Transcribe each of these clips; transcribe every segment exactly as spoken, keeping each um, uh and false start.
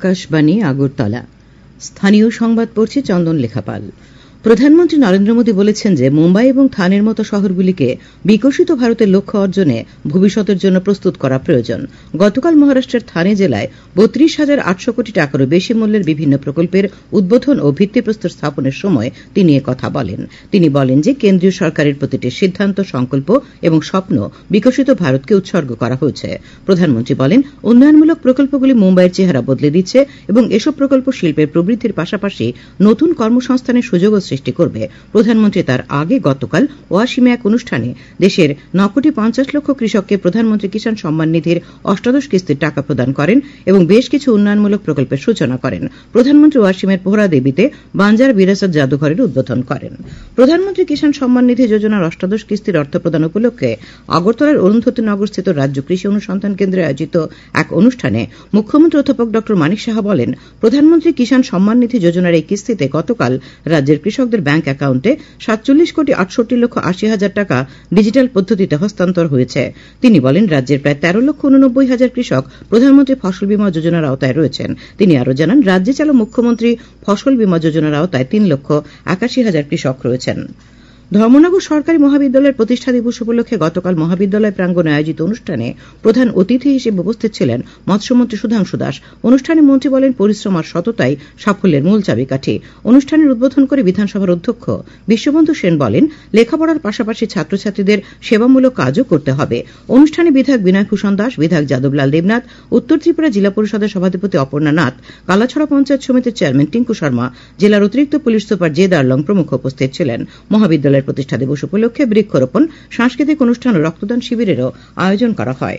আকাশবাণী আগরতলা। স্থানীয় সংবাদ পড়ছে চন্দন লেখাপাল। প্রধানমন্ত্রী নরেন্দ্র মোদী বলেছেন যে মুম্বাই এবং থানের মতো শহরগুলিকে বিকশিত ভারতের লক্ষ্য অর্জনে ভবিষ্যতের জন্য প্রস্তুত করা প্রয়োজন। গতকাল মহারাষ্ট্রের থানে জেলায় বত্রিশ হাজার আটশো কোটি টাকারও বেশি মূল্যের বিভিন্ন প্রকল্পের উদ্বোধন ও ভিত্তিপ্রস্তর স্থাপনের সময় তিনি একথা বলেন। তিনি বলেন যে কেন্দ্রীয় সরকারের প্রতিটি সিদ্ধান্ত, সংকল্প এবং স্বপ্ন বিকশিত ভারতকে উৎসর্গ করা হয়েছে। প্রধানমন্ত্রী বলেন, উন্নয়নমূলক প্রকল্পগুলি মুম্বাইয়ের চেহারা বদলে দিচ্ছে এবং এসব প্রকল্প শিল্পের প্রবৃদ্ধির পাশাপাশি নতুন কর্মসংস্থানের সুযোগও সৃষ্টি করবে। প্রধানমন্ত্রী তার আগে গতকাল ওয়াসিমে এক অনুষ্ঠানে দেশের ন কোটি পঞ্চাশ লক্ষ কৃষককে প্রধানমন্ত্রী কিষাণ সম্মান নিধির অষ্টাদশ কিস্তির টাকা প্রদান করেন এবং বেশ কিছু উন্নয়নমূলক প্রকল্পের সূচনা করেন। প্রধানমন্ত্রী ওয়াসিমের পোহরা দেবীতে বাঞ্জার বিরাসত জাদুঘরের উদ্বোধন করেন। প্রধানমন্ত্রী কিষাণ সম্মান নিধি যোজনার অষ্টাদশ কিস্তির অর্থ প্রদান উপলক্ষে আগরতলার অরুন্ধতী নগরস্থিত রাজ্য কৃষি অনুসন্ধান কেন্দ্রে আয়োজিত এক অনুষ্ঠানে মুখ্যমন্ত্রী অধ্যাপক ড মানিক সাহা বলেন, প্রধানমন্ত্রী কিষাণ সম্মান নিধি যোজনার এই কিস্তিতে গতকাল রাজ্যের কৃষকদের ব্যাংক অ্যাকাউন্টে সাতচল্লিশ কোটি আটষট্টি লক্ষ আশি হাজার টাকা ডিজিটাল পদ্ধতিতে হস্তান্তর হয়েছে। তিনি বলেন, রাজ্যের প্রায় তেরো লক্ষ উননব্বই হাজার কৃষক প্রধানমন্ত্রী ফসল বীমা যোজনার আওতায় রয়েছেন। তিনি আরও জানান, রাজ্যে চালু মুখ্যমন্ত্রী ফসল বীমা যোজনার আওতায় তিন লক্ষ একাশি হাজার কৃষক রয়েছেন। ধর্মনগর সরকারি মহাবিদ্যালয়ের প্রতিষ্ঠা দিবস উপলক্ষে গতকাল মহাবিদ্যালয় প্রাঙ্গণে আয়োজিত অনুষ্ঠানে প্রধান অতিথি হিসেবে উপস্থিত ছিলেন মৎস্যমন্ত্রী সুধাংশু দাস। অনুষ্ঠানে মন্ত্রী বলেন, পরিশ্রম আর সততাই সাফল্যের মূল চাবিকাঠি। অনুষ্ঠানের উদ্বোধন করে বিধানসভার অধ্যক্ষ বিশ্ববন্ধু সেন বলেন, লেখাপড়ার পাশাপাশি ছাত্রছাত্রীদের সেবামূলক কাজও করতে হবে। অনুষ্ঠানে বিধায়ক বিনয় ভূষণ দাস, বিধায়ক যাদবলাল দেবনাথ, উত্তর ত্রিপুরা জেলা পরিষদের সভাধিপতি অপর্ণা নাথ, কালাছড়া পঞ্চায়েত সমিতির চেয়ারম্যান টিঙ্কু শর্মা, জেলার অতিরিক্ত পুলিশ সুপার জে দারলং প্রমুখ উপস্থিত ছিলেন। মহাবিদ্যালয় প্রতিষ্ঠা দিবস উপলক্ষে বৃক্ষরোপণ, সাংস্কৃতিক অনুষ্ঠান ও রক্তদান শিবিরেরও আয়োজন করা হয়।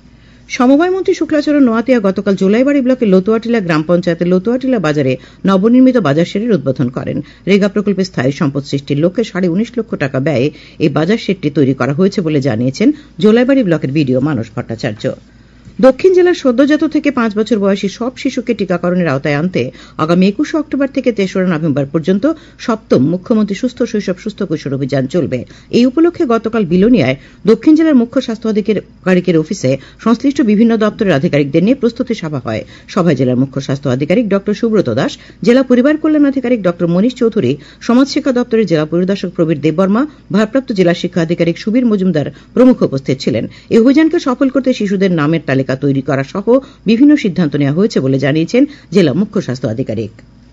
সমবায় মন্ত্রী শুক্লাচরণ নোয়াতিয়া গতকাল জোলাইবাড়ি ব্লকের লতুয়াটিলা গ্রাম পঞ্চায়েতের লতুয়াটিলা বাজারে নবনির্মিত বাজার শেডের উদ্বোধন করেন। রেগা প্রকল্পে স্থায়ী সম্পদ সৃষ্টির লক্ষ্যে সাড়ে উনিশ লক্ষ টাকা ব্যয়ে এই বাজার শেডটি তৈরি করা হয়েছে বলে জানিয়েছেন জোলাইবাড়ি ব্লকের বিডিও মানস ভট্টাচার্য। দক্ষিণ জেলার সদ্যজাত থেকে পাঁচ বছর বয়সী সব শিশুকে টিকাকরণের আওতায় আনতে আগামী একুশে অক্টোবর থেকে তেসরা নভেম্বর পর্যন্ত সপ্তম মুখ্যমন্ত্রী সুস্থ শৈশব সুস্থ কৈশোর অভিযান চলবে। এই উপলক্ষে গতকাল বিলোনিয়ায় দক্ষিণ জেলার মুখ্য স্বাস্থ্য আধিকারিকের অফিসে সংশ্লিষ্ট বিভিন্ন দপ্তরের আধিকারিকদের নিয়ে প্রস্তুতি সভা হয়। সভায় জেলার মুখ্য স্বাস্থ্য আধিকারিক ড সুব্রত দাস, জেলা পরিবার কল্যাণ আধিকারিক ড মনীষ চৌধুরী, সমাজ শিক্ষা দপ্তরের জেলা পরিদর্শক প্রবীর দেববর্মা, ভারপ্রাপ্ত জেলা শিক্ষা আধিকারিক সুবীর মজুমদার প্রমুখ উপস্থিত ছিলেন। এই অভিযানকে সফল করতে শিশুদের নামের তালিকা তৈরি করা সহ বিভিন্ন সিদ্ধান্ত নেওয়া হয়েছে বলে জানিয়েছেন জেলা মুখ্য স্বাস্থ্য আধিকারিক।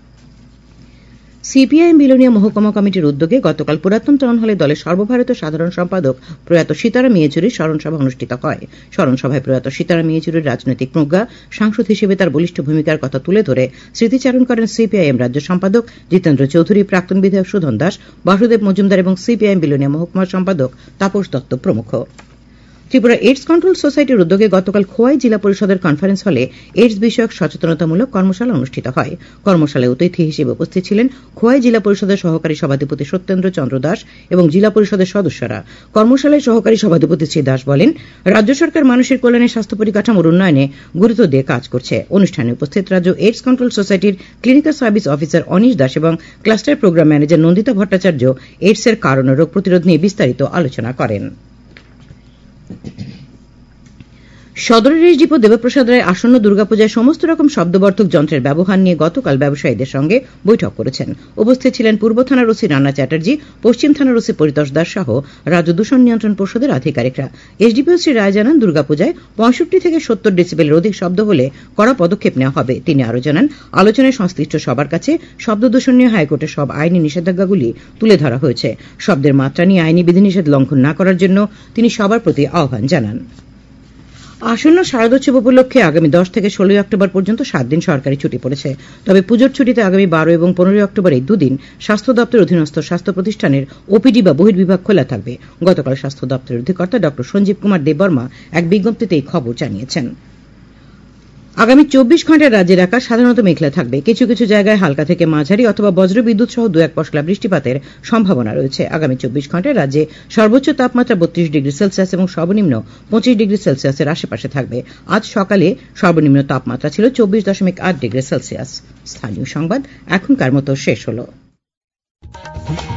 সিপিআইএম বিলোনিয়া মহকুমা কমিটির উদ্যোগে গতকাল পুরাতন টাউন হলে দলের সর্বভারতীয় সাধারণ সম্পাদক প্রয়াত সীতারাম ইয়েচুরির স্মরণ সভা অনুষ্ঠিত হয়। স্মরণ সভায় প্রয়াত সীতারাম ইয়েচুরির রাজনৈতিক প্রজ্ঞা, সাংসদ হিসেবে তার বলিষ্ঠ ভূমিকার কথা তুলে ধরে স্মৃতিচারণ করেন সিপিআইএম রাজ্য সম্পাদক জিতেন্দ্র চৌধুরী, প্রাক্তন বিধায়ক সুধন দাস, বাসুদেব মজুমদার এবং সিপিআইএম বিলোনিয়া মহকুমার সম্পাদক তাপস দত্ত প্রমুখ। ত্রিপুরা এইডস কন্ট্রোল সোসাইটির উদ্যোগে গতকাল খোয়াই জেলা পরিষদের কনফারেন্স হলে এইডস বিষয়ক সচেতনতামূলক কর্মশালা অনুষ্ঠিত হয়। কর্মশালায় অতিথি হিসেবে উপস্থিত ছিলেন খোয়াই জেলা পরিষদের সহকারী সভাধিপতি সত্যেন্দ্র চন্দ্র দাস এবং জেলা পরিষদের সদস্যরা। কর্মশালায় সহকারী সভাধিপতি শ্রী দাস বলেন, রাজ্য সরকার মানুষের কল্যাণে স্বাস্থ্য পরিকাঠামোর উন্নয়নে গুরুত্ব দিয়ে কাজ করছে। অনুষ্ঠানে উপস্থিত রাজ্য এইডস কন্ট্রোল সোসাইটির clinical service officer Anish Das এবং cluster programme manager Nandita Bhattacharya AIDS এর কারণ ও রোগ প্রতিরোধ নিয়ে বিস্তারিত আলোচনা করেন। সদরের এসডিপো দেবপ্রসাদ রায় আসন্ন দুর্গাপূজায় সমস্ত রকম শব্দবর্ধক যন্ত্রের ব্যবহার নিয়ে গতকাল ব্যবসায়ীদের সঙ্গে বৈঠক করেছেন। উপস্থিত ছিলেন পূর্ব থানার ওসি রানা চ্যাটার্জি, পশ্চিম থানার ওসি পরিতোষ দাস সহ রাজ্য দূষণ নিয়ন্ত্রণ পর্ষদের আধিকারিকরা। এসডিপিও শ্রী রায় জানান, দুর্গাপূজায় পঁয়ষট্টি থেকে সত্তর ডেসিবেলের অধিক শব্দ হলে কড়া পদক্ষেপ নেওয়া হবে। তিনি আরও জানান, আলোচনায় সংশ্লিষ্ট সবার কাছে শব্দ দূষণ নিয়ে হাইকোর্টের সব আইনি নিষেধাজ্ঞাগুলি তুলে ধরা হয়েছে। শব্দের মাত্রা নিয়ে আইনি বিধিনিষেধ লঙ্ঘন না করার জন্য তিনি সবার প্রতি আহ্বান জানান। আসন্ন শারদোৎসব উপলক্ষে আগামী দশ থেকে ষোলোই অক্টোবর পর্যন্ত সাত দিন সরকারি ছুটি পড়েছে। তবে পুজোর ছুটিতে আগামী বারো এবং পনেরোই অক্টোবর এই দুদিন স্বাস্থ্য দপ্তরের অধীনস্থ স্বাস্থ্য প্রতিষ্ঠানের ওপিডি বা বহির্বিভাগ খোলা থাকবে। গতকাল স্বাস্থ্য দপ্তরের অধিকর্তা ড সঞ্জীব কুমার দেববর্মা এক বিজ্ঞপ্তিতে এই খবর জানিয়েছেন। আগামী চব্বিশ ঘন্টায় রাজ্যের আকাশ সাধারণত মেঘলা থাকবে। কিছু কিছু জায়গায় হালকা থেকে মাঝারি অথবা বজ্রবিদ্যুৎ সহ দু এক পশলা বৃষ্টিপাতের সম্ভাবনা রয়েছে। আগামী চব্বিশ ঘন্টায় রাজ্যে সর্বোচ্চ তাপমাত্রা বত্রিশ ডিগ্রি সেলসিয়াস এবং সর্বনিম্ন পঁচিশ ডিগ্রি সেলসিয়াসের আশেপাশে থাকবে। আজ সকালে সর্বনিম্ন তাপমাত্রা ছিল চব্বিশ দশমিক আট ডিগ্রি সেলসিয়াস। স্থানীয় সংবাদ এখনকার মতো শেষ হল।